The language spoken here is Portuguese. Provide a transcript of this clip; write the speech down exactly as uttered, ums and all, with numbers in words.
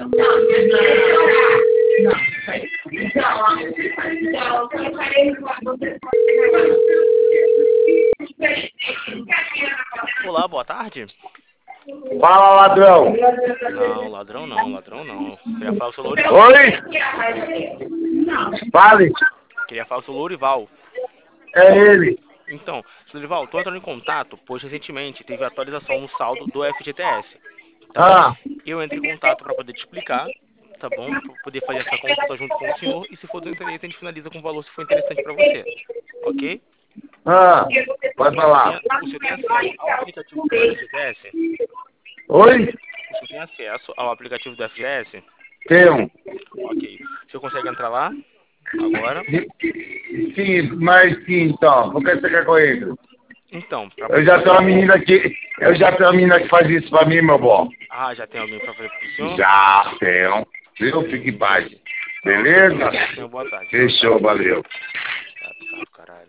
Olá, boa tarde. Fala, ladrão. Não, ladrão não, ladrão não. Queria falar com o seu Lourival. Oi? Fale. Queria falar com o seu Lourival. É ele. Então, seu Lourival, tô entrando em contato, pois recentemente teve atualização no saldo do F G T S, tá bom? Ah, Eu entrei em contato para poder te explicar, tá bom? Para poder fazer essa consulta junto com o senhor e se for do interesse a gente finaliza com o valor se for interessante para você, ok? ah, pode O senhor falar. tem, o senhor tem acesso ao aplicativo do F G T S? Oi? O senhor tem acesso ao aplicativo do F G T S? Tem um. Ok. O senhor consegue entrar lá agora? Sim, mas sim, então. Por que você quer com ele? Então, para Eu poder já tenho fazer... uma menina que. Eu já tenho uma menina que faz isso pra mim, meu bom. Ah, já tem alguém para fazer pro senhor? Já tenho. Viu? Fique Hum, em paz. entendi. Não, ok, Beleza? então. Tenha boa tarde. Fechou, valeu. Chato, chato, caralho.